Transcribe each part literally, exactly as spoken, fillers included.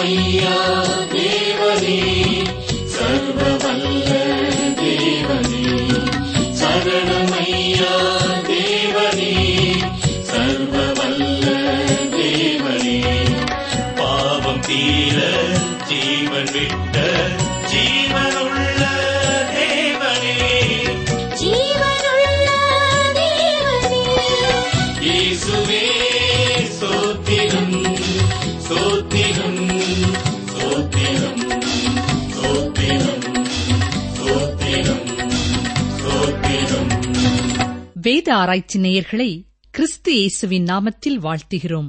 சரணமையா தேவனே, சர்வவல்ல தேவனே. சரணமையா தேவனே, சர்வவல்ல தேவனே. பாவம் தீர ஜீவன் விட்ட ஜீவனுள்ள தேவனே, ஜீவனுள்ள தேவனே. இயேசுவே ஸ்தோத்திரம், ஸ்தோத்திரம், ஸ்தோத்திரம், ஸ்தோத்திரம், ஸ்தோத்திரம், ஸ்தோத்திரம். வேத ஆராய்ச்சி நேயர்களை கிறிஸ்து இயேசுவின் நாமத்தில் வாழ்த்துகிறோம்.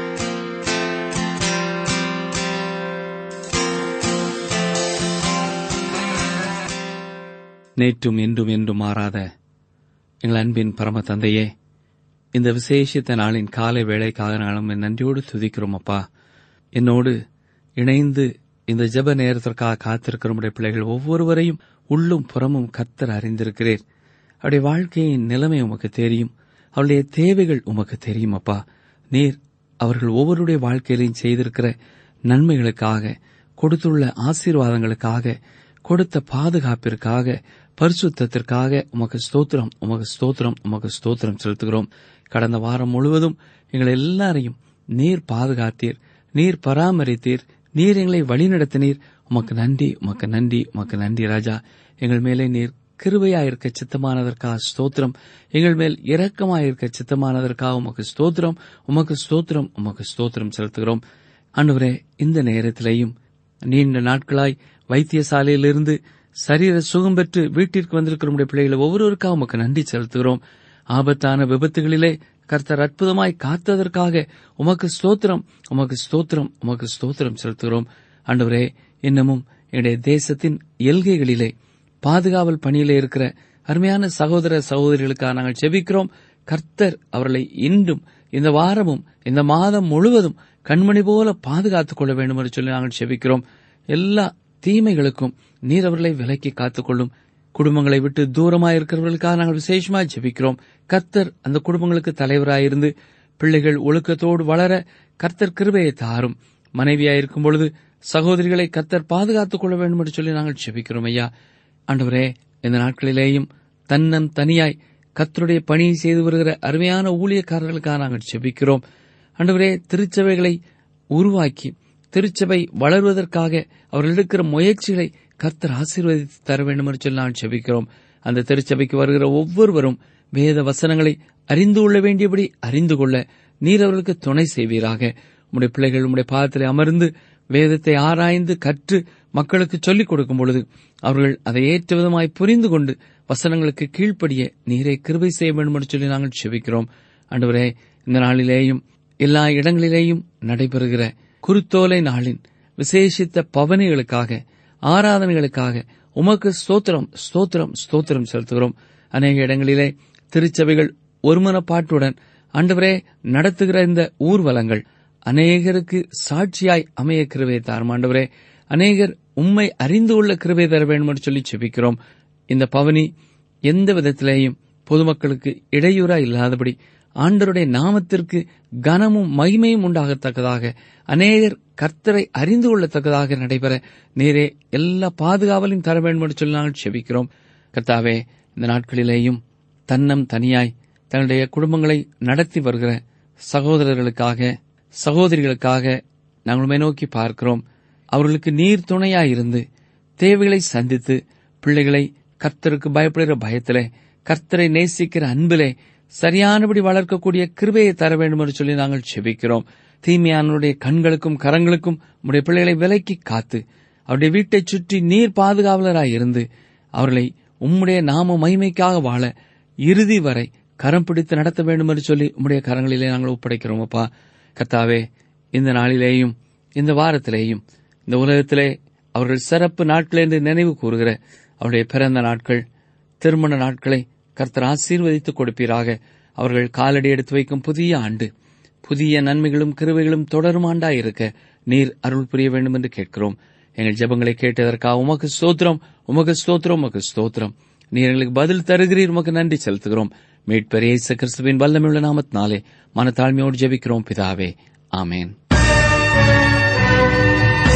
நேற்றும் இன்றும் என்றும் மாறாத எங்கள் அன்பின் பரம தந்தையே, இந்த விசேஷித்த நாளின் காலை வேளைக்காக நாளும் நன்றியோடு துதிக்கிறோம். அப்பா, என்னோடு இணைந்து இந்த ஜெப நேரத்திற்காக காத்திருக்கிற நம்முடைய பிள்ளைகள் ஒவ்வொருவரையும் உள்ளும் புறமும் கர்த்தர் அறிந்திருக்கிறீர். அவருடைய வாழ்க்கையின் நிலைமை உமக்கு தெரியும், அவருடைய தேவைகள் உமக்கு தெரியும். அப்பா, நீர் அவர்கள் ஒவ்வொருடைய வாழ்க்கையிலையும் செய்திருக்கிற நன்மைகளுக்காக, கொடுத்துள்ள ஆசீர்வாதங்களுக்காக, கொடுத்த பாதுகாப்பிற்காக, பரிசுத்தத்திற்காக உமக்கு ஸ்தோத்திரம், உமக்கு ஸ்தோத்திரம், உமக்கு ஸ்தோத்திரம் செலுத்துகிறோம். கடந்த வாரம் முழுவதும் எங்கள் எல்லாரையும் நீர் பாதுகாத்தீர், நீர் பராமரித்தீர், நீர் எங்களை வழிநடத்தினீர். உமக்கு நன்றி, உமக்கு நன்றி, உமக்கு நன்றி ராஜா. எங்கள் மேலே நீர் கிருபையாயிருக்க சித்தமானதற்காக ஸ்தோத்திரம், எங்கள் மேல் இரக்கமாயிருக்க சித்தமானதற்காக உமக்கு ஸ்தோத்திரம், உமக்கு ஸ்தோத்திரம், உமக்கு ஸ்தோத்திரம் செலுத்துகிறோம். ஆண்டவரே, இந்த நேரத்திலேயும் நீண்ட நாட்களாய் வைத்தியசாலையிலிருந்து சரீர சுகம் பெற்று வீட்டிற்கு வந்திருக்கிற நம்முடைய பிள்ளைகளை ஒவ்வொருவருக்காக உமக்கு நன்றி செலுத்துகிறோம். ஆபத்தான விபத்துகளிலே கர்த்தர் அற்புதமாய் காத்ததற்காக உமக்கு ஸ்தோத்திரம், உமக்கு ஸ்தோத்திரம், உமக்கு ஸ்தோத்திரம் செலுத்துகிறோம். ஆண்டவரே, இன்னமும் என்னுடைய தேசத்தின் எல்கைகளிலே பாதுகாவல் பணியிலே இருக்கிற அருமையான சகோதர சகோதரிகளுக்காக நாங்கள் ஜெபிக்கிறோம். கர்த்தர் அவர்களை இன்றும் இந்த வாரமும் இந்த மாதம் முழுவதும் கண்மணி போல பாதுகாத்துக் கொள்ள வேண்டும் என்று சொல்லி நாங்கள் ஜெபிக்கிறோம். எல்லா தீமைகளுக்கும் நீர் அவர்களை விலக்கி காத்துக்கொள்ளும். குடும்பங்களை விட்டு தூரமாயிருக்கிறவர்களுக்காக நாங்கள் விசேஷமாக ஜெபிக்கிறோம். கர்த்தர் அந்த குடும்பங்களுக்கு தலைவராயிருந்து பிள்ளைகள் ஒழுக்கத்தோடு வளர கர்த்தர் கிருபையை தாரும். மனைவியாயிருக்கும் பொழுது சகோதரிகளை கர்த்தர் பாதுகாத்துக் கொள்ள வேண்டும் என்று சொல்லி நாங்கள் ஜெபிக்கிறோம். ஐயா ஆண்டவரே, இந்த நாட்களிலேயும் தன்னம் தனியாய் கர்த்தருடைய பணியை செய்து வருகிற அருமையான ஊழியக்காரர்களுக்காக நாங்கள் ஜெபிக்கிறோம். ஆண்டவரே, திருச்சபைகளை உருவாக்கி திருச்சபை வளர்வதற்காக அவர்கள் எடுக்கிற முயற்சிகளை கர்த்தர் ஆசீர்வதித்து தர வேண்டும் என்று சொல்லி நாங்கள் ஜெபிக்கிறோம். அந்த திருச்சபைக்கு வருகிற ஒவ்வொருவரும் வேத வசனங்களை அறிந்து கொள்ள வேண்டியபடி அறிந்து கொள்ள நீர் அவர்களுக்கு துணை செய்வீராக. உம்முடைய பிள்ளைகள் உம்முடைய பாதத்திலே அமர்ந்து வேதத்தை ஆராய்ந்து கற்று மக்களுக்கு சொல்லிக் கொடுக்கும் பொழுது அவர்கள் அதை ஏற்ற விதமாய் புரிந்து கொண்டு வசனங்களுக்கு கீழ்ப்படிய நீரை கிருபை செய்ய வேண்டும் என்று சொல்லி நாங்கள் ஜெபிக்கிறோம். ஆண்டவரே, இந்த நாளிலேயும் எல்லா இடங்களிலேயும் நடைபெறுகிற குருத்தோலை நாளின் விசேஷித்த பவனிகளுக்காக, ஆராதனைகளுக்காக உமக்கு ஸ்தோத்திரம், ஸ்தோத்திரம், ஸ்தோத்திரம் செலுத்துகிறோம். அநேக இடங்களிலே திருச்சபைகள் ஒருமனப்பாட்டுடன் ஆண்டவரே நடத்துகிற இந்த ஊர்வலங்கள் அநேகருக்கு சாட்சியாய் அமைய கிருபை தாரும். ஆண்டவரே, அநேகர் உம்மை அறிந்து கொள்ள கிருபை தர வேண்டும் என்று சொல்லி ஜெபிக்கிறோம். இந்த பவனி எந்த விதத்திலேயும் பொதுமக்களுக்கு இடையூறா இல்லாதபடி ஆண்டவருடைய நாமத்திற்கு கனமும் மகிமையும் உண்டாகத்தக்கதாக, அநேகர் கர்த்தரை அறிந்து கொள்ளத்தக்கதாக நடைபெற நீரே எல்லா பாதுகாவலையும் தர வேண்டும் என்று சொல்லி நாங்கள் ஜெபிக்கிறோம். கர்த்தாவே, இந்த நாட்களிலேயும் தன்னம் தனியாய் தங்களுடைய குடும்பங்களை நடத்தி வருகிற சகோதரர்களுக்காக, சகோதரிகளுக்காக நாங்கள் நோக்கி பார்க்கிறோம். அவர்களுக்கு நீர் துணையாயிருந்து தேவைகளை சந்தித்து பிள்ளைகளை கர்த்தருக்கு பயப்படுகிற பயத்திலே, கர்த்தரை நேசிக்கிற அன்பிலே சரியானபடி வளர்க்கக்கூடிய கிருபையை தர வேண்டும் என்று சொல்லி நாங்கள் ஜெபிக்கிறோம். தீமையானவருடைய கண்களுக்கும் கரங்களுக்கும் உடைய பிள்ளைகளை விலக்கி காத்து அவருடைய வீட்டைச் சுற்றி நீர் பாதுகாவலராய் இருந்து அவர்களை உம்முடைய நாம மகிமைக்காக வாழ இறுதி வரை கரம் பிடித்து நடத்த வேண்டும் என்று சொல்லி உம்முடைய கரங்களிலே நாங்கள் ஒப்படைக்கிறோம். அப்பா கர்த்தாவே, இந்த நாளிலேயும் இந்த வாரத்திலேயும் இந்த உலகத்திலே அவர்கள் சிறப்பு நாட்கள் என்று நினைவு கூறுகிற அவருடைய பிறந்த நாட்கள், திருமண நாட்களை கர்த்தர் ஆசீர்வதித்துக் கொடுப்பீராக. அவர்கள் காலடி எடுத்து வைக்கும் புதிய ஆண்டு புதிய நன்மைகளும் கிருபைகளும் தொடரும் ஆண்டாயிருக்க நீர் அருள் புரிய வேண்டும் என்று கேட்கிறோம். எங்கள் ஜெபங்களை கேட்டதற்காக உமக்கு ஸ்தோத்திரம், உமக்கு ஸ்தோத்திரம், உமக்கு ஸ்தோத்திரம். நீர் எங்களுக்கு பதில் தருகிறீர், உமக்கு நன்றி செலுத்துகிறோம். மீட்பர் இயேசு கிறிஸ்துவின் வல்லமையுள்ள நாமத்தினாலே மனத்தாழ்மையோடு ஜெபிக்கிறோம் பிதாவே, ஆமேன்.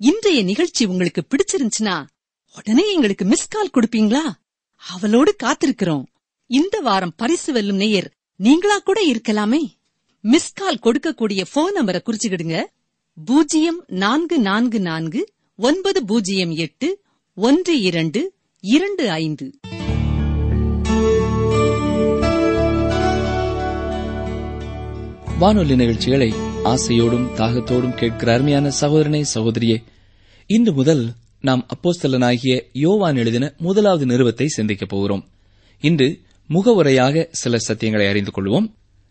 இன்றைய நிகழ்ச்சி உங்களுக்கு பிடிச்சிருந்துச்சுன்னா உடனே எங்களுக்கு மிஸ் கால் கொடுப்பீங்களா? அவளோடு காத்திருக்கிறோம். இந்த வாரம் பரிசு வெல்லும் நேயர் நீங்களா கூட இருக்கலாமே. மிஸ் கால் கொடுக்கக்கூடிய போன் நம்பரை குறிச்சுக்கிடுங்க. பூஜ்ஜியம் நான்கு நான்கு நான்கு ஒன்பது பூஜ்ஜியம் எட்டு ஒன்று இரண்டு இரண்டு ஐந்து. வானொலி நிகழ்ச்சிகளை ஆசையோடும் தாகத்தோடும் கேட்கிற அருமையான சகோதரனே, சகோதரியே, இன்று முதல் நாம் அப்போஸ்தலனாகிய யோவான் எழுதின முதலாவது நிருபத்தை சிந்திக்கப் போகிறோம். இன்று முகவுரையாக சில சத்தியங்களை அறிந்து கொள்வோம்.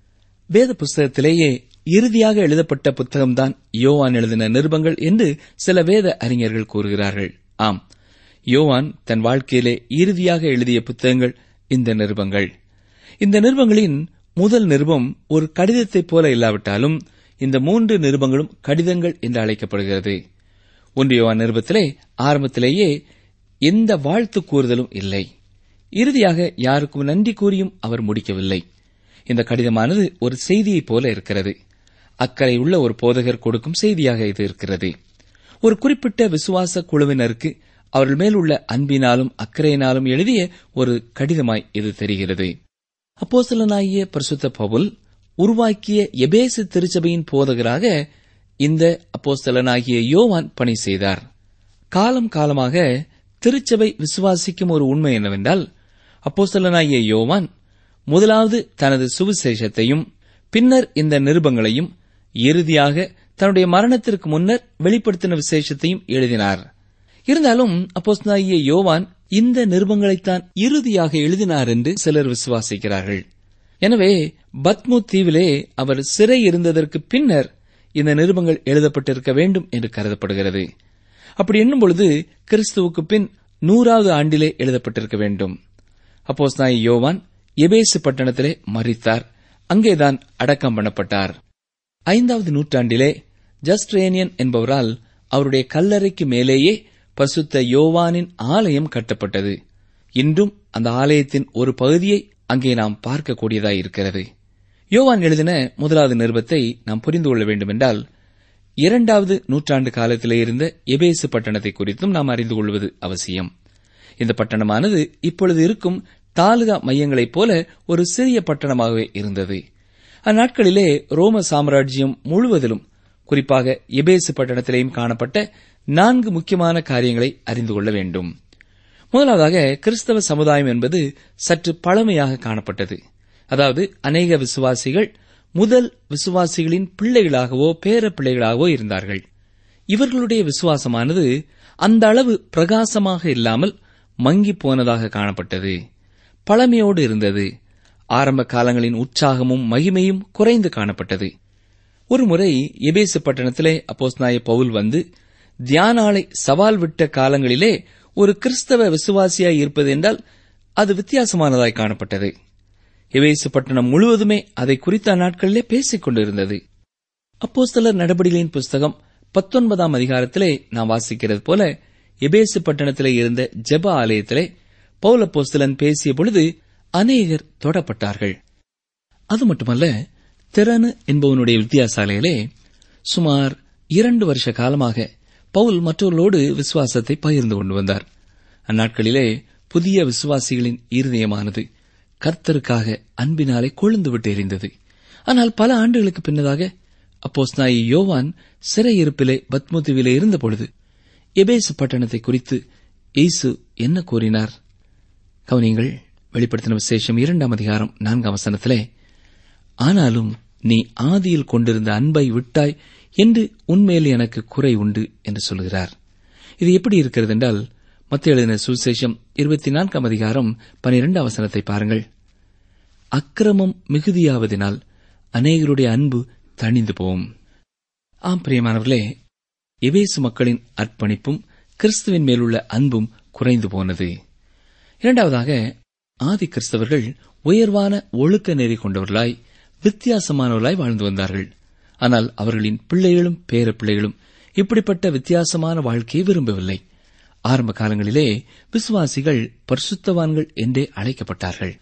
வேத புஸ்தகத்திலேயே இறுதியாக எழுதப்பட்ட புத்தகம்தான் யோவான் எழுதின நிருபங்கள் என்று சில வேத அறிஞர்கள் கூறுகிறார்கள். ஆம், யோவான் தன் வாழ்க்கையிலே இறுதியாக எழுதிய புத்தகங்கள் இந்த நிருபங்கள். இந்த நிருபங்களின் முதல் நிருபம் ஒரு கடிதத்தைப் போல இல்லாவிட்டாலும் இந்த மூன்று நிருபங்களும் கடிதங்கள் என்று அழைக்கப்படுகிறது. ஒன்று யோவான் நிருபத்திலே ஆரம்பத்திலேயே எந்த வாழ்த்து கூறுதலும் இல்லை. இறுதியாக யாருக்கும் நன்றி கூறியும் அவர் முடிக்கவில்லை. இந்த கடிதமானது ஒரு செய்தியைப் போல இருக்கிறது. அக்கறை உள்ள ஒரு போதகர் கொடுக்கும் செய்தியாக இது இருக்கிறது. ஒரு குறிப்பிட்ட விசுவாச குழுவினருக்கு அவர்கள் மேல் உள்ள அன்பினாலும் அக்கறையினாலும் எழுதிய ஒரு கடிதமாய் இது தெரிகிறது. அப்போஸ்தலனாகிய பரிசுத்த பவுல் உருவாக்கிய எபேசு திருச்சபையின் போதகராக இந்த அப்போஸ்தலனாகிய யோவான் பணி செய்தார். காலம் காலமாக திருச்சபை விசுவாசிக்கும் ஒரு உண்மை என்னவென்றால், அப்போஸ்தலனாகிய யோவான் முதலாவது தனது சுவிசேஷத்தையும் பின்னர் இந்த நிருபங்களையும் இறுதியாக தன்னுடைய மரணத்திற்கு முன்னர் வெளிப்படுத்தின விசேஷத்தையும் எழுதினார். இருந்தாலும் அப்போஸ்தலனாகிய யோவான் இந்த நிருபங்களைத்தான் இறுதியாக எழுதினார் என்று சிலர் விசுவாசிக்கிறார்கள். எனவே பத்மு தீவிலே அவர் சிறை இருந்ததற்கு பின்னர் இந்த நிருபங்கள் எழுதப்பட்டிருக்க வேண்டும் என்று கருதப்படுகிறது. அப்படி என்னும் பொழுது கிறிஸ்துவுக்கு பின் நூறாவது ஆண்டிலே எழுதப்பட்டிருக்க வேண்டும். அப்போஸ்தலனாகிய யோவான் எபேசு பட்டணத்திலே மரித்தார். அங்கேதான் அடக்கம் பண்ணப்பட்டார். ஐந்தாவது நூற்றாண்டிலே ஜஸ்ட்ரேனியன் என்பவரால் அவருடைய கல்லறைக்கு மேலேயே பரிசுத்த யோவானின் ஆலயம் கட்டப்பட்டது. இன்றும் அந்த ஆலயத்தின் ஒரு பகுதியை அங்கே நாம் பார்க்கக்கூடியதாயிருக்கிறது. யோவான் எழுதின முதலாவது நிருபத்தை நாம் புரிந்து கொள்ள வேண்டுமென்றால், இரண்டாவது நூற்றாண்டு காலத்திலே இருந்த எபேசு பட்டணத்தை குறித்தும் நாம் அறிந்து கொள்வது அவசியம். இந்த பட்டணமானது இப்பொழுது இருக்கும் தாலுகா மையங்களைப் போல ஒரு சிறிய பட்டணமாகவே இருந்தது. அந்நாட்களிலே ரோம சாம்ராஜ்யம் முழுவதிலும், குறிப்பாக எபேசு பட்டணத்திலேயும் காணப்பட்ட நான்கு முக்கியமான காரியங்களை அறிந்து கொள்ள வேண்டும். முதலாவதாக, கிறிஸ்தவ சமுதாயம் என்பது சற்று பழமையாக காணப்பட்டது. அதாவது அநேக விசுவாசிகள் முதல் விசுவாசிகளின் பிள்ளைகளாகவோ பேர பிள்ளைகளாகவோ இருந்தார்கள். இவர்களுடைய விசுவாசமானது அந்த அளவு பிரகாசமாக இல்லாமல் மங்கி போனதாக காணப்பட்டது. பழமையோடு இருந்தது. ஆரம்ப காலங்களின் உற்சாகமும் மகிமையும் குறைந்து காணப்பட்டது. ஒருமுறை எபேசு பட்டணத்திலே அப்போஸ்தலனாகிய பவுல் வந்து தியானாளை சவால் விட்ட காலங்களிலே ஒரு கிறிஸ்தவ விசுவாசியாய் இருப்பது என்றால் அது வித்தியாசமானதாய் காணப்பட்டது. எபேசு பட்டணம் முழுவதுமே அதை குறித்த நாட்களிலே பேசிக் கொண்டிருந்தது. அப்போஸ்தலர் நடபடிகளின் புஸ்தகம் பத்தொன்பதாம் அதிகாரத்திலே நாம் வாசிக்கிறது போல, எபேசு பட்டணத்திலே இருந்த ஜெப ஆலயத்திலே பவுல் அப்போஸ்தலன் பேசிய பொழுது அநேகர் தொடப்பட்டார்கள். அது மட்டுமல்ல, திறனு என்பவனுடைய வித்தியாசாலையிலே சுமார் இரண்டு வருஷ காலமாக பவுல் மற்றவர்களோடு விசுவாசத்தை பகிர்ந்து கொண்டு வந்தார். அந்நாட்களிலே புதிய விசுவாசிகளின் இருதயமானது கர்த்தருக்காக அன்பினாலே கொழுந்துவிட்டு எரிந்தது. ஆனால் பல ஆண்டுகளுக்கு பின்னதாக அப்போஸ்தலனாகிய யோவான் சிறையிருப்பிலே பத்மோதீவிலே இருந்தபொழுது எபேசு பட்டணத்தை குறித்து இயேசு என்ன கூறினார்? கவனியங்கள், வெளிப்படுத்தின விசேஷம் இரண்டாம் அதிகாரம் நான்காம் வசனத்திலே, ஆனாலும் நீ ஆதியில் கொண்டிருந்த அன்பை விட்டாய் என்று உன்மேல் எனக்கு குறை உண்டு என்று சொல்கிறார். இது எப்படி இருக்கிறது என்றால், மத்தேயு எழுதின சுவிசேஷம் இருபத்தி நான்காம் அதிகாரம் பனிரெண்டாம் வசனத்தை பாருங்கள். அக்கிரமம் மிகுதியாவதினால் அநேகருடைய அன்பு தணிந்து போகும். ஆம் பிரியமானவர்களே, எபேசு மக்களின் அர்ப்பணிப்பும் கிறிஸ்துவின் மேலுள்ள அன்பும் குறைந்து போனது. இரண்டாவதாக, ஆதி கிறிஸ்தவர்கள் உயர்வான ஒழுக்க நெறி கொண்டவர்களாய் வித்தியாசமானவர்களாய் வாழ்ந்து வந்தார்கள். ஆனால் அவர்களின் பிள்ளைகளும் பேர பிள்ளைகளும் இப்படிப்பட்ட வித்தியாசமான வாழ்க்கையை விரும்பவில்லை. ஆரம்ப காலங்களிலே விசுவாசிகள் பரிசுத்தவான்கள் என்றே அழைக்கப்பட்டார்கள்.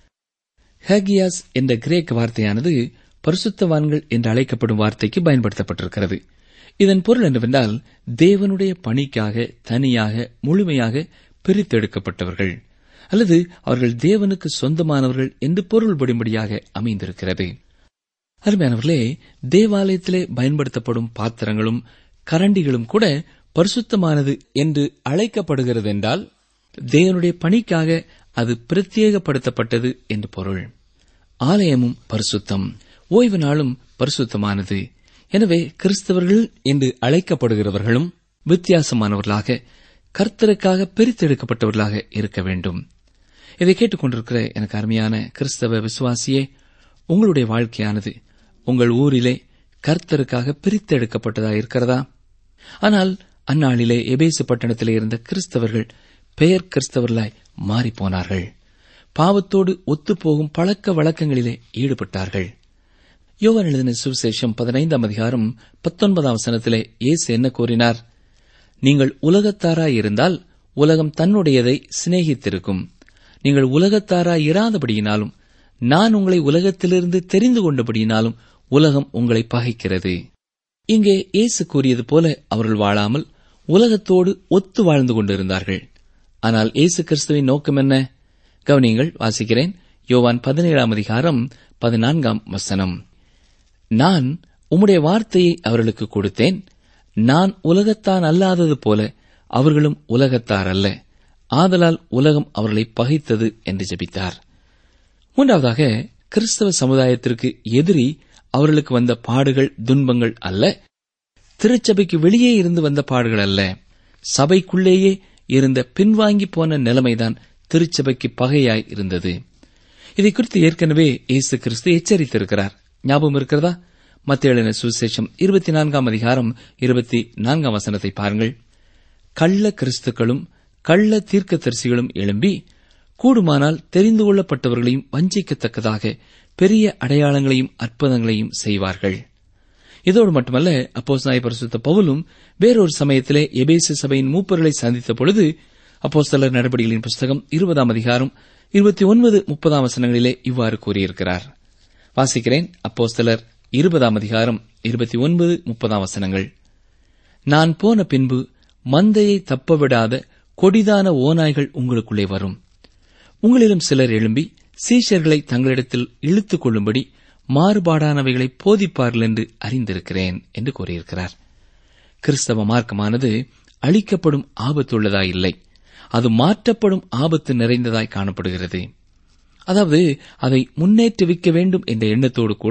ஹேகியாஸ் என்ற கிரேக்க வார்த்தையானது பரிசுத்தவான்கள் என்று அழைக்கப்படும் வார்த்தைக்கு பயன்படுத்தப்பட்டிருக்கிறது. இதன் பொருள் என்னவென்றால், தேவனுடைய பணிக்காக தனியாக முழுமையாக பிரித்தெடுக்கப்பட்டவர்கள் அல்லது அவர்கள் தேவனுக்கு சொந்தமானவர்கள் என்று பொருள்படும்படியாக அமைந்திருக்கிறது. அருமையானவர்களே, தேவாலயத்திலே பயன்படுத்தப்படும் பாத்திரங்களும் கரண்டிகளும் கூட பரிசுத்தமானது என்று அழைக்கப்படுகிறது என்றால், தேவனுடைய பணிக்காக அது பிரத்யேகப்படுத்தப்பட்டது என்று பொருள். ஆலயமும் பரிசுத்தம், ஓய்வு நாளும் பரிசுத்தமானது. எனவே கிறிஸ்தவர்கள் என்று அழைக்கப்படுகிறவர்களும் வித்தியாசமானவர்களாக, கர்த்தருக்காக பிரித்தெடுக்கப்பட்டவர்களாக இருக்க வேண்டும். இதை கேட்டுக்கொண்டிருக்கிற எனக்கு அருமையான கிறிஸ்தவ விசுவாசியே, உங்களுடைய வாழ்க்கையானது உங்கள் ஊரிலே கர்த்தருக்காக பிரித்தெடுக்கப்பட்டதாக இருக்கிறதா? ஆனால் அந்நாளிலே எபேசு பட்டணத்திலே இருந்த கிறிஸ்தவர்கள் பெயர் கிறிஸ்தவர்களாய் மாறிப்போனார்கள். பாவத்தோடு ஒத்துப்போகும் பழக்க வழக்கங்களிலே ஈடுபட்டார்கள். யோவான் எழுதின சுவிசேஷம் பதினைந்தாம் அதிகாரம் பத்தொன்பதாம் வசனத்திலே இயேசு என்ன கூறினார்? நீங்கள் உலகத்தாராயிருந்தால் உலகம் தன்னுடையதை சிநேகித்திருக்கும். நீங்கள் உலகத்தாராய் இராதபடியினாலும் நான் உங்களை உலகத்திலிருந்து தெரிந்து கொண்டபடியினாலும் உலகம் உங்களை பகைக்கிறது. இங்கே இயேசு கூறியது போல அவர்கள் வாழாமல் உலகத்தோடு ஒத்து வாழ்ந்து கொண்டிருந்தார்கள். ஆனால் இயேசு கிறிஸ்துவின் நோக்கம் என்ன? கவனியங்கள், வாசிக்கிறேன். யோவான் பதினேழாம் அதிகாரம் பதினான்காம் வசனம். நான் உம்முடைய வார்த்தையை அவர்களுக்கு கொடுத்தேன். நான் உலகத்தான் அல்லாதது போல அவர்களும் உலகத்தார் அல்ல. ஆதலால் உலகம் அவர்களை பகைத்தது என்று ஜெபித்தார். மூன்றாவதாக, கிறிஸ்தவ சமுதாயத்திற்கு எதிரி அவர்களுக்கு வந்த பாடுகள் துன்பங்கள் அல்ல, திருச்சபைக்கு வெளியே இருந்து வந்த பாடுகள் அல்ல, சபைக்குள்ளேயே இருந்த பின்வாங்கி போன நிலைமைதான் திருச்சபைக்கு பகையாய் இருந்தது. இதை குறித்து ஏற்கனவே இயேசு கிறிஸ்து எச்சரித்திருக்கிறார். ஞாபகம் இருக்கிறதா? மத்தேயு எழுதின சுவிசேஷம் இருபத்தி நான்காம் அதிகாரம் இருபத்தி நான்காம் வசனத்தை பாருங்கள். கள்ள கிறிஸ்துக்களும் கள்ள தீர்க்கதரிசிகளும் எழும்பி கூடுமானால் தெரிந்து கொள்ளப்பட்டவர்களையும் வஞ்சிக்கத்தக்கதாக பெரிய அடையாளங்களையும் அற்புதங்களையும் செய்வார்கள். இதோடு மட்டுமல்ல, அப்போஸ்தலனாகிய பரிசுத்த பவுலும் வேறொரு சமயத்திலே எபேசு சபையின் மூப்பர்களை சந்தித்த பொழுது அப்போஸ்தலர் நடபடிகளின் புஸ்தகம் இருபதாம் அதிகாரம் இருபத்தி ஒன்பது முப்பதாம் வசனங்களிலே இவ்வாறு கூறியிருக்கிறார். வாசிக்கிறேன். அப்போஸ்தலர் இருபதாம் அதிகாரம் இருபத்தி ஒன்பது முப்பதாம் வசனங்கள். நான் போன பின்பு மந்தையை தப்பவிடாத கொடிதான ஓநாய்கள் உங்களுக்குள்ளே வரும். உங்களிலும் சிலர் எழும்பி சீஷர்களை தங்களிடத்தில் இழுத்துக் கொள்ளும்படி மாறுபாடானவைகளை போதிப்பார்கள் என்று அறிந்திருக்கிறேன் என்று கூறியிருக்கிறார். கிறிஸ்தவ மார்க்கமானது அழிக்கப்படும் ஆபத்துள்ளதாய் இல்லை, அது மாற்றப்படும் ஆபத்து நிறைந்ததாய் காணப்படுகிறது. அதாவது அதை முன்னேற்றுவிக்க வேண்டும் என்ற எண்ணத்தோடு கூட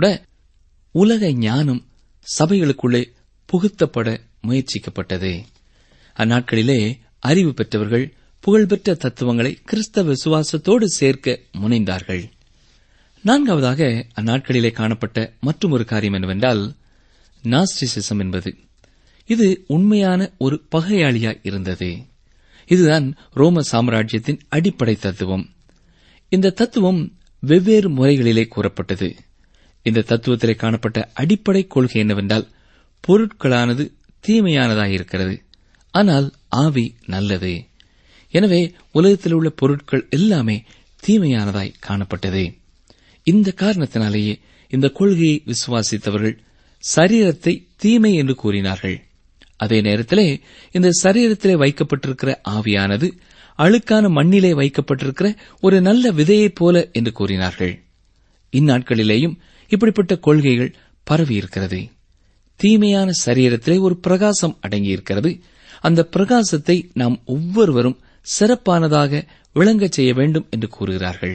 உலக ஞானம் சபைகளுக்குள்ளே புகுத்தப்பட முயற்சிக்கப்பட்டது. அந்நாட்களிலே அறிவு பெற்றவர்கள் புகழ்பெற்ற தத்துவங்களை கிறிஸ்தவ விசுவாசத்தோடு சேர்க்க முனைந்தார்கள். நான்காவதாக, அந்நாட்களிலே காணப்பட்ட மற்றும் ஒரு காரியம் என்னவென்றால் நாஸ்டிசிசம் என்பது. இது உண்மையான ஒரு பகையாளியாய் இருந்தது. இதுதான் ரோம சாம்ராஜ்யத்தின் அடிப்படை தத்துவம். இந்த தத்துவம் வெவ்வேறு முறைகளிலே கூறப்பட்டது. இந்த தத்துவத்திலே காணப்பட்ட அடிப்படை கொள்கை என்னவென்றால், பொருட்களானது தீமையானதாயிருக்கிறது, ஆனால் ஆவி நல்லது. எனவே உலகத்தில் உள்ள பொருட்கள் எல்லாமே தீமையானதாய் காணப்பட்டது. இந்த காரணத்தினாலேயே இந்த கொள்கையை விசுவாசித்தவர்கள் சரீரத்தை தீமை என்று கூறினார்கள். அதே நேரத்திலே இந்த சரீரத்திலே வைக்கப்பட்டிருக்கிற ஆவியானது அழுக்கான மண்ணிலே வைக்கப்பட்டிருக்கிற ஒரு நல்ல விதையைப் போல என்று கூறினார்கள். இந்நாட்களிலேயும் இப்படிப்பட்ட கொள்கைகள் பரவியிருக்கிறது. தீமையான சரீரத்திலே ஒரு பிரகாசம் அடங்கியிருக்கிறது. அந்த பிரகாசத்தை நாம் ஒவ்வொருவரும் சிறப்பானதாக விளங்கச் செய்ய வேண்டும் என்று கூறுகிறார்கள்.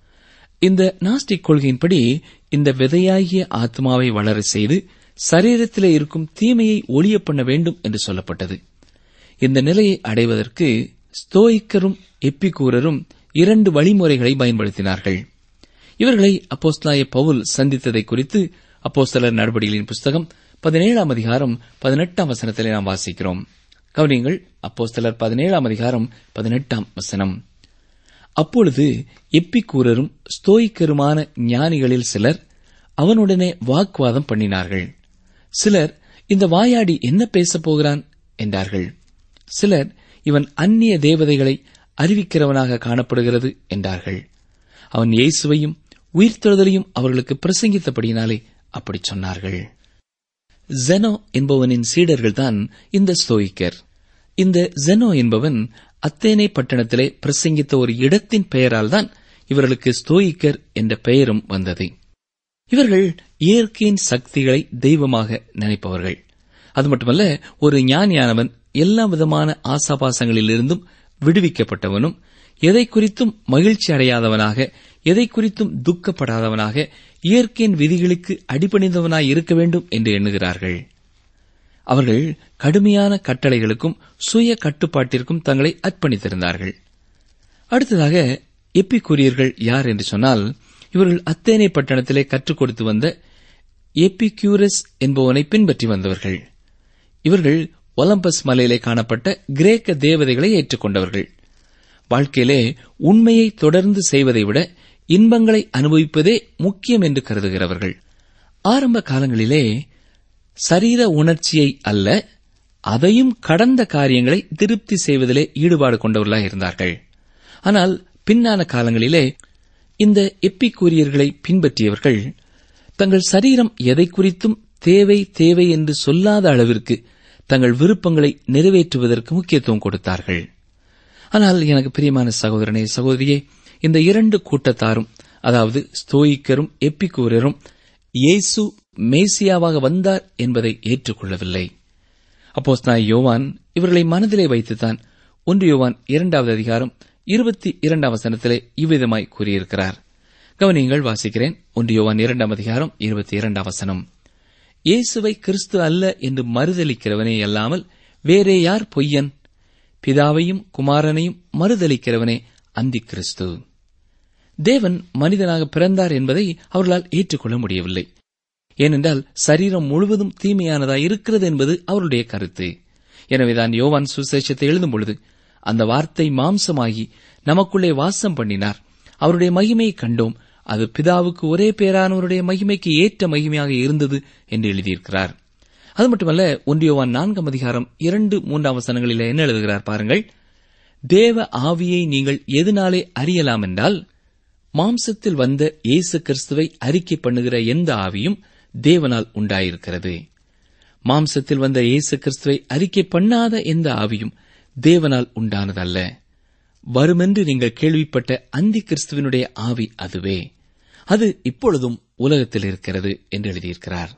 இந்த நாஸ்டிக் கொள்கையின்படி இந்த விதையாகிய ஆத்மாவை வளர செய்து சரீரத்திலே இருக்கும் தீமையை ஒழிய பண்ண வேண்டும் என்று சொல்லப்பட்டது. இந்த நிலையை அடைவதற்கு ஸ்தோயிக்கரும் எப்பிக்கூரரும் இரண்டு வழிமுறைகளை பயன்படுத்தினார்கள். இவர்களை அப்போஸ்தலனாகிய பவுல் சந்தித்ததை குறித்து அப்போஸ்தலர் நடபடிகளின் புஸ்தகம் பதினேழாம் அதிகாரம் பதினெட்டாம் வசனத்திலே நாம் வாசிக்கிறோம். கவனியங்கள். அப்போஸ்தலர் பதினேழாம் அதிகாரம் பதினெட்டாம் வசனம். அப்பொழுது எப்பிக்கூரரும் ஸ்தோயிக்கருமான ஞானிகளில் சிலர் அவனுடனே வாக்குவாதம் பண்ணினார்கள். சிலர், இந்த வாயாடி என்ன பேசப் போகிறான் என்றார்கள். சிலர், இவன் அந்நிய தேவதைகளை அறிவிக்கிறவனாக காணப்படுகிறது என்றார்கள். அவன் இயேசுவையும் உயிர்த்தெழுதலையும் அவர்களுக்கு பிரசங்கித்தபடியினாலே அப்படி சொன்னார்கள். ஜெனோ என்பவனின் சீடர்கள்தான் இந்த ஸ்தோயிக்கர். இந்த ஜெனோ என்பவன் அத்தேனை பட்டணத்திலே பிரசங்கித்த ஒரு இடத்தின் பெயரால் தான் இவர்களுக்கு ஸ்தோயிக்கர் என்ற பெயரும் வந்தது. இவர்கள் இயற்கையின் சக்திகளை தெய்வமாக நினைப்பவர்கள். அது மட்டுமல்ல, ஒரு ஞானியானவன் எல்லா விதமான ஆசாபாசங்களிலிருந்தும் விடுவிக்கப்பட்டவனும், எதை குறித்தும் மகிழ்ச்சி அடையாதவனாக, எதை குறித்தும் துக்கப்படாதவனாக, இயற்கையின் விதிகளுக்கு அடிபணிந்தவனாய் இருக்க வேண்டும் என்று எண்ணுகிறார்கள். அவர்கள் கடுமையான கட்டளைகளுக்கும் சுய கட்டுப்பாட்டிற்கும் தங்களை அர்ப்பணித்திருந்தார்கள். அடுத்ததாக எப்பிக்கூரியர்கள் யார் என்று சொன்னால், இவர்கள் அத்தேனை பட்டணத்திலே கற்றுக் கொடுத்து வந்த எப்பிக்யூரஸ் என்பவனை பின்பற்றி வந்தவர்கள். இவர்கள் ஒலம்பஸ் மலையிலே காணப்பட்ட கிரேக்க தேவதைகளை ஏற்றுக்கொண்டவர்கள். வாழ்க்கையிலே உண்மையை தொடர்ந்து செய்வதை விட இன்பங்களை அனுபவிப்பதே முக்கியம் என்று கருதுகிறவர்கள். ஆரம்ப காலங்களிலே சரீர உணர்ச்சியை அல்ல, அதையும் கடந்த காரியங்களை திருப்தி செய்வதிலே ஈடுபாடு கொண்டவர்களாக இருந்தார்கள். ஆனால் பின்னான காலங்களிலே இந்த எப்பிக்கூரியர்களை பின்பற்றியவர்கள் தங்கள் சரீரம் எதை குறித்தும் தேவை தேவை என்று சொல்லாத அளவிற்கு தங்கள் விருப்பங்களை நிறைவேற்றுவதற்கு முக்கியத்துவம் கொடுத்தார்கள். ஆனால் எனக்கு பிரியமான சகோதரனே, சகோதரியே, இந்த இரண்டு கூட்டத்தாரும், அதாவது ஸ்தோயிக்கரும் எப்பிக்கூரியரும், இயேசு மேசியாவாக வந்தார் என்பதை ஏற்றுக்கொள்ளவில்லை. அப்போஸ்தலனாகிய யோவான் இவர்களை மனதிலே வைத்துத்தான் ஒன்று யோவான் இரண்டாவது அதிகாரம் இருபத்தி இரண்டாம் வசனத்திலே இவ்விதமாய் கூறியிருக்கிறார். கவனியங்கள், வாசிக்கிறேன். ஒன்று யோவான் இரண்டாம் அதிகாரம் இருபத்தி இரண்டாம் வசனம். இயேசுவை கிறிஸ்து அல்ல என்று மறுதலிக்கிறவனே அல்லாமல் வேறே யார் பொய்யன்? பிதாவையும் குமாரனையும் மறுதலிக்கிறவனே அந்தி கிறிஸ்து. தேவன் மனிதனாக பிறந்தார் என்பதை அவர்களால் ஏற்றுக்கொள்ள முடியவில்லை. ஏனென்றால் சரீரம் முழுவதும் தீமையானதாய் இருக்கிறது என்பது அவருடைய கருத்து. எனவேதான் யோவான் சுவிசேஷத்தை எழுதும் பொழுது, அந்த வார்த்தை மாம்சமாகி நமக்குள்ளே வாசம் பண்ணினார், அவருடைய மகிமையை கண்டோம், அது பிதாவுக்கு ஒரே பேரானவருடைய மகிமைக்கு ஏற்ற மகிமையாக இருந்தது என்று எழுதியிருக்கிறார். அது மட்டுமல்ல, ஒன்று யோவான் நான்காம் அதிகாரம் இரண்டு மூன்றாம் வசனங்களில் என்ன எழுதுகிறார் பாருங்கள். தேவ ஆவியை நீங்கள் எதனாலே அறியலாம் என்றால், மாம்சத்தில் வந்த இயேசு கிறிஸ்துவை அறிக்கை பண்ணுகிற எந்த ஆவியும் தேவனால் உண்டாயிருக்கிறது. மாம்சத்தில் வந்த இயேசு கிறிஸ்துவை அறிக்கை பண்ணாத எந்த ஆவியும் தேவனால் உண்டானதல்ல. வருமென்று நீங்கள் கேள்விப்பட்ட அந்தி கிறிஸ்துவனுடைய ஆவி அதுவே. அது இப்பொழுதும் உலகத்தில் இருக்கிறது என்று எழுதியிருக்கிறார்.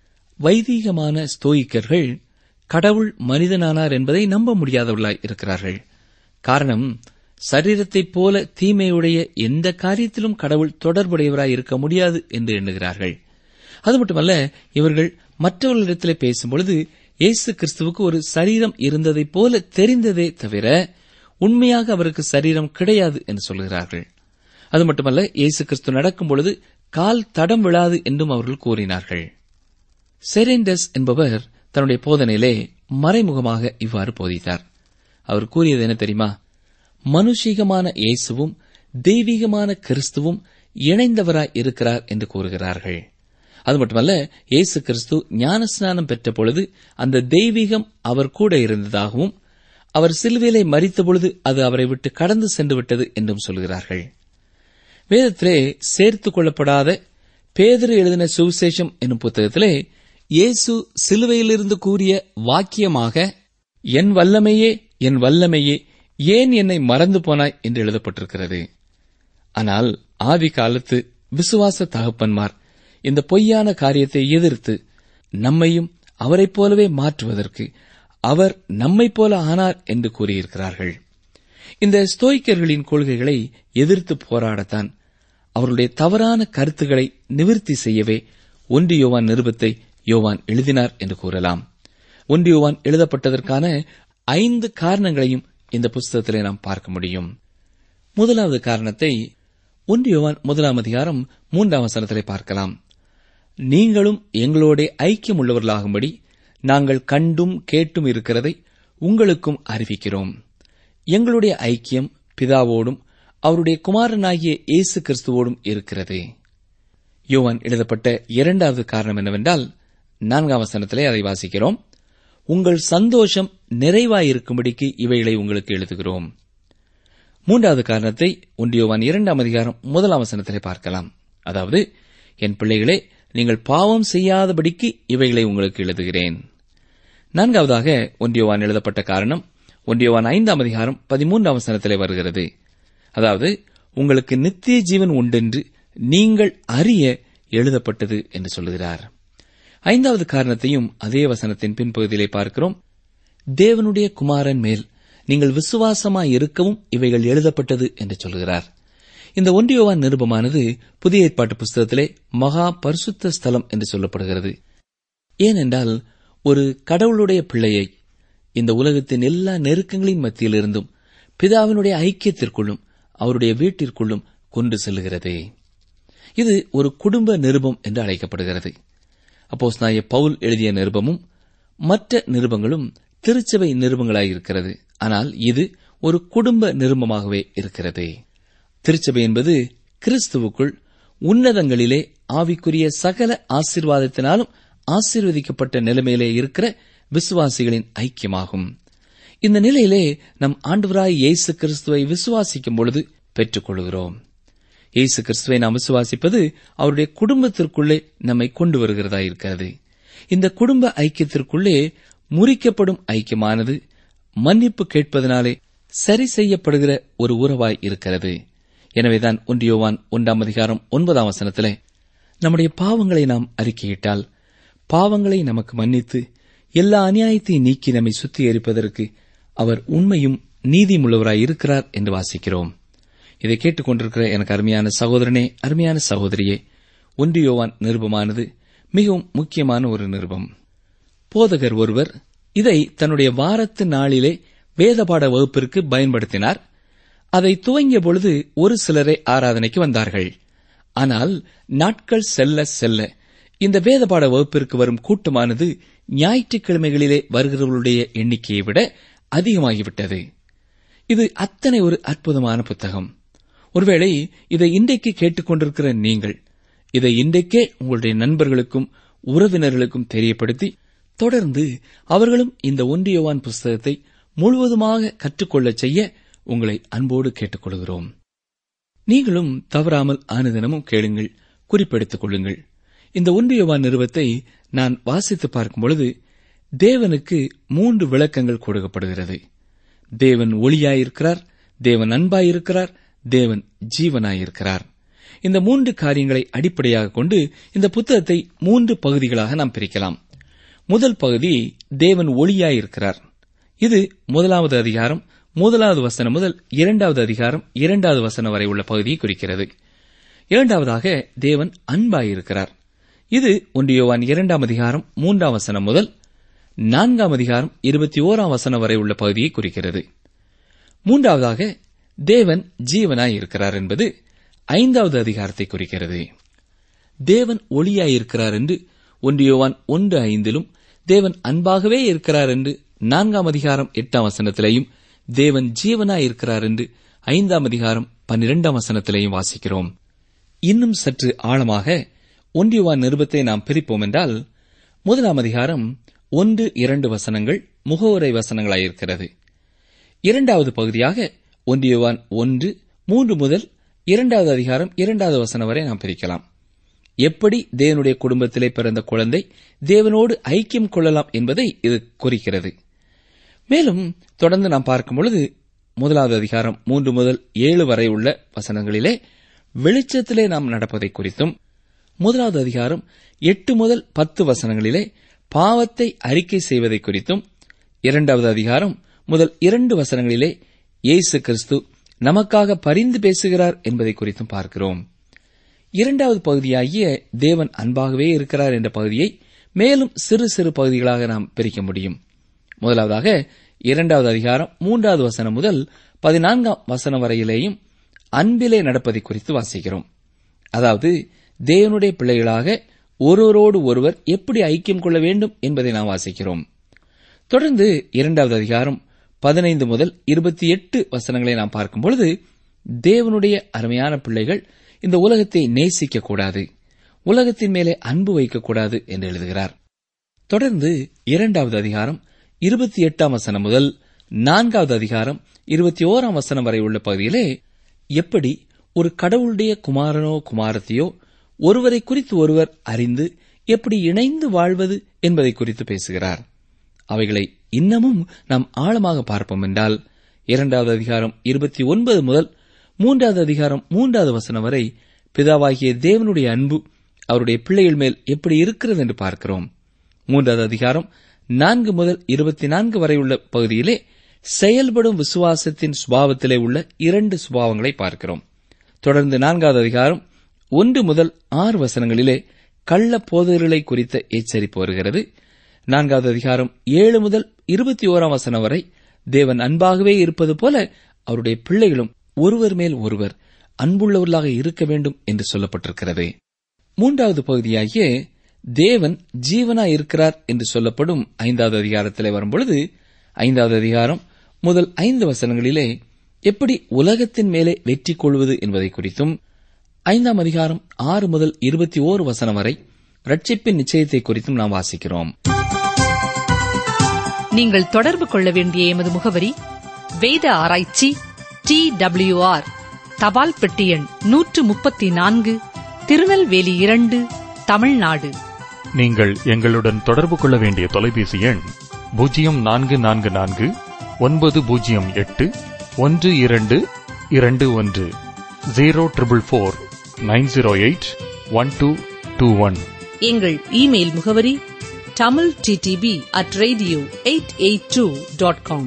வைதீகமான ஸ்தோயிக்கர்கள் கடவுள் மனிதனானார் என்பதை நம்ப முடியாதவர்களாய் இருக்கிறார்கள். காரணம், சரீரத்தைப் போல தீமையுடைய எந்த காரியத்திலும் கடவுள் தொடர்புடையவராய் இருக்க முடியாது என்று எண்ணுகிறார்கள். அது மட்டுமல்ல, இவர்கள் மற்றவர்களிடத்திலே பேசும்பொழுது இயேசு கிறிஸ்துவுக்கு ஒரு சரீரம் இருந்ததைப் போல தெரிந்ததே தவிர உண்மையாக அவருக்கு சரீரம் கிடையாது என்று சொல்கிறார்கள். அது மட்டுமல்ல, இயேசு கிறிஸ்து நடக்கும் பொழுது கால் தடம் விழாது என்றும் அவர்கள் கூறினார்கள். செரேண்டஸ் என்பவர் தன்னுடைய போதனையிலே மறைமுகமாக இவ்வாறு போதித்தார். அவர் கூறியது என்ன தெரியுமா? மனுஷீகமான இயேசுவும் தெய்வீகமான கிறிஸ்துவும் இணைந்தவராய் இருக்கிறார் என்று கூறுகிறார்கள். அது மட்டுமல்ல, இயேசு கிறிஸ்து ஞானஸ்நானம் பெற்ற பொழுது அந்த தெய்வீகம் அவர் கூட இருந்ததாகவும், அவர் சிலுவையிலே மரித்தபொழுது அது அவரை விட்டு கடந்து சென்று விட்டது என்றும் சொல்கிறார்கள். வேதத்திலே சேர்த்துக் கொள்ளப்படாத பேதுரு எழுதின சுவிசேஷம் என்னும் புத்தகத்திலே இயேசு சிலுவையிலிருந்து கூறிய வாக்கியமாக, என் வல்லமையே என் வல்லமையே ஏன் என்னை மறந்து போனாய் என்று எழுதப்பட்டிருக்கிறது. ஆனால் ஆதி காலத்து விசுவாச தகப்பன்மார் இந்த பொய்யான காரியத்தை எதிர்த்து நம்மையும் அவரைப் போலவே மாற்றுவதற்கு அவர் நம்மைப் போல ஆனார் என்று கூறியிருக்கிறார்கள். இந்த ஸ்தோயிக்கர்களின் கொள்கைகளை எதிர்த்து போராடத்தான், அவருடைய தவறான கருத்துக்களை நிவர்த்தி செய்யவே ஒன்று யோவான் நிருபத்தை யோவான் எழுதினார் என்று கூறலாம். ஒன்று யோவான் எழுதப்பட்டதற்கான ஐந்து காரணங்களையும் இந்த புஸ்தகத்திலே நாம் பார்க்க முடியும். முதலாவது காரணத்தை ஒன்று யோவான் முதலாம் அதிகாரம் மூன்றாம் வசனத்திலே பார்க்கலாம். நீங்களும் எங்களோட ஐக்கியம் உள்ளவர்களாகும்படி நாங்கள் கண்டும் கேட்டும் இருக்கிறதை உங்களுக்கும் அறிவிக்கிறோம். எங்களுடைய ஐக்கியம் பிதாவோடும் அவருடைய குமாரனாகிய இயேசு கிறிஸ்துவோடும் இருக்கிறது. யோவான் எழுதப்பட்ட இரண்டாவது காரணம் என்னவென்றால், நான்காம் வசனத்திலே அதை வாசிக்கிறோம். உங்கள் சந்தோஷம் நிறைவாயிருக்கும்படிக்கு இவைகளை உங்களுக்கு எழுதுகிறோம். மூன்றாவது காரணத்தை ஒன்று யோவான் இரண்டாம் அதிகாரம் முதலாம் வசனத்திலே பார்க்கலாம். அதாவது, என் பிள்ளைகளே, நீங்கள் பாவம் செய்யாதபடிக்கு இவைகளை உங்களுக்கு எழுதுகிறேன். நான்காவதாக ஒன்றியோவான் எழுதப்பட்ட காரணம் ஒன்றியோவான் ஐந்தாம் அதிகாரம் பதிமூன்றாம் வசனத்திலே வருகிறது. அதாவது, உங்களுக்கு நித்திய ஜீவன் உண்டென்று நீங்கள் அறிய எழுதப்பட்டது என்று சொல்லுகிறார். ஐந்தாவது காரணத்தையும் அதே வசனத்தின் பின்பகுதியிலே பார்க்கிறோம். தேவனுடைய குமாரன் மேல் நீங்கள் விசுவாசமாய் இருக்கவும் இவைகள் எழுதப்பட்டது என்று சொல்கிறார். இந்த ஒன்றியோவான் நிருபமானது புதிய ஏற்பாட்டு புஸ்தகத்திலே மகா பரிசுத்த ஸ்தலம் என்று சொல்லப்படுகிறது. ஏனென்றால் ஒரு கடவுளுடைய பிள்ளையை இந்த உலகத்தின் எல்லா நெருக்கங்களின் மத்தியிலிருந்தும் பிதாவினுடைய ஐக்கியத்திற்குள்ளும் அவருடைய வீட்டிற்குள்ளும் கொண்டு செல்லுகிறது. இது ஒரு குடும்ப நிருபம் என்று அழைக்கப்படுகிறது. அப்போஸ்தலனாகிய பவுல் எழுதிய நிருபமும் மற்ற நிருபங்களும் திருச்சபை நிருபங்களாயிருக்கிறது. ஆனால் இது ஒரு குடும்ப நிருபமாகவே இருக்கிறது. திருச்சபை என்பது கிறிஸ்துவுக்குள் உன்னதங்களிலே ஆவிக்குரிய சகல ஆசீர்வாதத்தினாலும் ஆசீர்வதிக்கப்பட்ட நிலைமையிலே இருக்கிற விசுவாசிகளின் ஐக்கியமாகும். இந்த நிலையிலே நம் ஆண்டவராய் இயேசு கிறிஸ்துவை விசுவாசிக்கும் பொழுது பெற்றுக் கொள்கிறோம். இயேசு கிறிஸ்துவை நாம் விசுவாசிப்பது அவருடைய குடும்பத்திற்குள்ளே நம்மை கொண்டு வருகிறதா இருக்கிறது. இந்த குடும்ப ஐக்கியத்திற்குள்ளே முறிக்கப்படும் ஐக்கியமானது மன்னிப்பு கேட்பதனாலே சரி செய்யப்படுகிற ஒரு உறவாய் இருக்கிறது. எனவேதான் ஒன்றியோவான் ஒன்றாம் அதிகாரம் ஒன்பதாம் வசனத்திலே நம்முடைய பாவங்களை நாம் அறிக்கையிட்டால் பாவங்களை நமக்கு மன்னித்து எல்லா அநியாயத்தையும் நீக்கி நம்மை சுத்திகரிப்பதற்கு அவர் உண்மையும் நீதியுமுள்ளவராய் இருக்கிறார் என்று வாசிக்கிறோம். இதை கேட்டுக் கொண்டிருக்கிற எனக்கு அருமையான சகோதரனே, அருமையான சகோதரியே, ஒன்றியோவான் நிருபமானது மிகவும் முக்கியமான ஒரு நிருபம். போதகர் ஒருவர் இதை தன்னுடைய வாரத்து நாளிலே வேதபாட வகுப்பிற்கு பயன்படுத்தினார். அதை துவங்கிய பொழுது ஒரு சிலரே ஆராதனைக்கு வந்தார்கள். ஆனால் நாட்கள் செல்ல செல்ல இந்த வேதபாட வகுப்பிற்கு வரும் கூட்டமானது ஞாயிற்றுக்கிழமைகளிலே வருகிறவர்களுடைய எண்ணிக்கையை விட அதிகமாகிவிட்டது. இது அத்தனை ஒரு அற்புதமான புத்தகம். ஒருவேளை இதை இன்றைக்கு கேட்டுக்கொண்டிருக்கிற நீங்கள் இதை இன்றைக்கே உங்களுடைய நண்பர்களுக்கும் உறவினர்களுக்கும் தெரியப்படுத்தி தொடர்ந்து அவர்களும் இந்த ஒன்றியோவான் புஸ்தகத்தை முழுவதுமாக கற்றுக்கொள்ளச் செய்ய உங்களை அன்போடு கேட்டுக்கொள்கிறோம். நீங்களும் தவறாமல் அனுதினமும் கேளுங்கள், குறிப்பெடுத்துக் கொள்ளுங்கள். இந்த ஒன்றியோவான் நிருபத்தை நான் வாசித்து பார்க்கும் பொழுது தேவனுக்கு மூன்று விளக்கங்கள் கொடுக்கப்படுகிறது. தேவன் ஒளியாயிருக்கிறார், தேவன் அன்பாயிருக்கிறார், தேவன் ஜீவனாயிருக்கிறார். இந்த மூன்று காரியங்களை அடிப்படையாக கொண்டு இந்த புத்தகத்தை மூன்று பகுதிகளாக நாம் பிரிக்கலாம். முதல் பகுதி தேவன் ஒளியாயிருக்கிறார். இது முதலாவது அதிகாரம் முதலாவது வசனம் முதல் இரண்டாவது அதிகாரம் இரண்டாவது வசனம் வரை உள்ள பகுதியை குறிக்கிறது. இரண்டாவதாக தேவன் அன்பாயிருக்கிறார். இது ஒன்றியோவான் இரண்டாம் அதிகாரம் மூன்றாம் வசனம் முதல் நான்காம் அதிகாரம் இருபத்தி ஓராம் வசனம் வரை உள்ள பகுதியை குறிக்கிறது. மூன்றாவதாக தேவன் ஜீவனாயிருக்கிறார் என்பது ஐந்தாவது அதிகாரத்தை குறிக்கிறது. தேவன் ஒளியாயிருக்கிறார் என்று ஒன்றியோவான் ஒன்று ஐந்திலும், தேவன் அன்பாகவே இருக்கிறார் என்று நான்காம் அதிகாரம் எட்டாம் வசனத்திலேயும், தேவன் ஜீவனாயிருக்கிறார் என்று ஐந்தாம் அதிகாரம் பன்னிரெண்டாம் வசனத்திலேயும் வாசிக்கிறோம். இன்னும் சற்று ஆழமாக ஒன்றியோவான் நிருபத்தை நாம் பிரிப்போம் என்றால், முதலாம் அதிகாரம் ஒன்று இரண்டு வசனங்கள் முகவுரை வசனங்களாயிருக்கிறது. இரண்டாவது பகுதியாக ஒன்றியோவான் ஒன்று மூன்று முதல் இரண்டாவது அதிகாரம் இரண்டாவது வசனம் வரை நாம் பிரிக்கலாம். எப்படி தேவனுடைய குடும்பத்திலே பிறந்த குழந்தை தேவனோடு ஐக்கியம் கொள்ளலாம் என்பதை இது குறிக்கிறது. மேலும் தொடர்ந்து நாம் பார்க்கும் பொழுது முதலாவது அதிகாரம் மூன்று முதல் ஏழு வரை உள்ள வசனங்களிலே வெளிச்சத்திலே நாம் நடப்பதை குறித்தும், முதலாவது அதிகாரம் எட்டு முதல் பத்து வசனங்களிலே பாவத்தை அறிக்கை செய்வதை குறித்தும், இரண்டாவது அதிகாரம் முதல் இரண்டு வசனங்களிலே இயேசு கிறிஸ்து நமக்காக பரிந்து பேசுகிறார் என்பதை குறித்தும் பார்க்கிறோம். இரண்டாவது பகுதியாகிய தேவன் அன்பாகவே இருக்கிறார் என்ற பகுதியை மேலும் சிறு சிறு பகுதிகளாக நாம் பிரிக்க முடியும். முதலாவதாக இரண்டாவது அதிகாரம் மூன்றாவது வசனம் முதல் பதினான்காம் வசனம் வரையிலேயும் அன்பிலே நடப்பதை குறித்து வாசிக்கிறோம். அதாவது தேவனுடைய பிள்ளைகளாக ஒருவரோடு ஒருவர் எப்படி ஐக்கியம் கொள்ள வேண்டும் என்பதை நாம் வாசிக்கிறோம். தொடர்ந்து இரண்டாவது அதிகாரம் பதினைந்து முதல் இருபத்தி எட்டு வசனங்களை நாம் பார்க்கும்பொழுது தேவனுடைய அருமையான பிள்ளைகள் இந்த உலகத்தை நேசிக்கக்கூடாது, உலகத்தின் மேலே அன்பு வைக்கக்கூடாது என்று எழுதுகிறார். தொடர்ந்து இரண்டாவது அதிகாரம் இருபத்தி எட்டாம் வசனம் முதல் நான்காவது அதிகாரம் இருபத்தி ஓராம் வசனம் வரை உள்ள பகுதியிலே எப்படி ஒரு கடவுளுடைய குமாரனோ குமாரத்தையோ ஒருவரை குறித்து ஒருவர் அறிந்து எப்படி இணைந்து வாழ்வது என்பதை குறித்து பேசுகிறார். அவைகளை இன்னமும் நாம் ஆழமாக பார்ப்போம் என்றால் இரண்டாவது அதிகாரம் இருபத்தி ஒன்பது முதல் மூன்றாவது அதிகாரம் மூன்றாவது வசனம் வரை பிதாவாகிய தேவனுடைய அன்பு அவருடைய பிள்ளைகள் மேல் எப்படி இருக்கிறது என்று பார்க்கிறோம். மூன்றாவது அதிகாரம் நான்கு முதல் இருபத்தி நான்கு வரை உள்ள பகுதியிலே செயல்படும் விசுவாசத்தின் சுபாவத்திலே உள்ள இரண்டு சுபாவங்களை பார்க்கிறோம். தொடர்ந்து நான்காவது அதிகாரம் ஒன்று முதல் ஆறு வசனங்களிலே கள்ள போதகர்களை குறித்த எச்சரிப்பு வருகிறது. நான்காவது அதிகாரம் ஏழு முதல் இருபத்தி ஓராம் வசனம் வரை தேவன் அன்பாகவே இருப்பது போல அவருடைய பிள்ளைகளும் ஒருவர் மேல் ஒருவர் அன்புள்ளவர்களாக இருக்க வேண்டும் என்று சொல்லப்பட்டிருக்கிறது. மூன்றாவது பகுதியாகிய தேவன் ஜீவனாய் இருக்கிறார் என்று சொல்லப்படும் ஐந்தாவது அதிகாரத்திலே வரும்பொழுது ஐந்தாவது அதிகாரம் முதல் ஐந்து வசனங்களிலே எப்படி உலகத்தின் மேலே வெற்றி கொள்வது என்பதை குறித்தும், ஐந்தாம் அதிகாரம் ஆறு முதல் இருபத்தி ஓரு வசனம் வரை ரட்சிப்பின் நிச்சயத்தை குறித்தும் நாம் வாசிக்கிறோம். நீங்கள் தொடர்பு கொள்ள வேண்டிய எமது முகவரி வேத ஆராய்ச்சி டி டபிள்யூ ஆர் தபால் பெட்டி எண் நூற்று முப்பத்தி நான்கு, திருநெல்வேலி இரண்டு, தமிழ்நாடு. நீங்கள் எங்களுடன் தொடர்பு கொள்ள வேண்டிய தொலைபேசி எண் பூஜ்ஜியம் நான்கு நான்கு நான்கு ஒன்பது பூஜ்ஜியம் எட்டு ஒன்று இரண்டு இரண்டு ஒன்று zero triple four nine zero eight one two two one. எங்கள் இமெயில் முகவரி Tamil DTP at radio eight eight two dot com.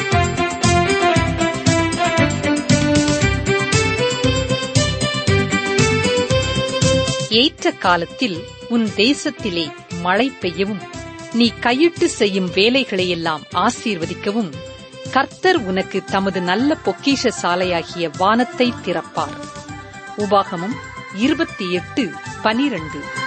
ஏற்ற காலத்தில் உன் தேசத்திலே மழை பெய்யவும் நீ கையிட்டு செய்யும் வேலைகளையெல்லாம் ஆசீர்வதிக்கவும் கர்த்தர் உனக்கு தமது நல்ல பொக்கிஷ சாலையாகிய வானத்தை திறப்பார். உபாகமம் இருபத்தி எட்டு பனிரண்டு.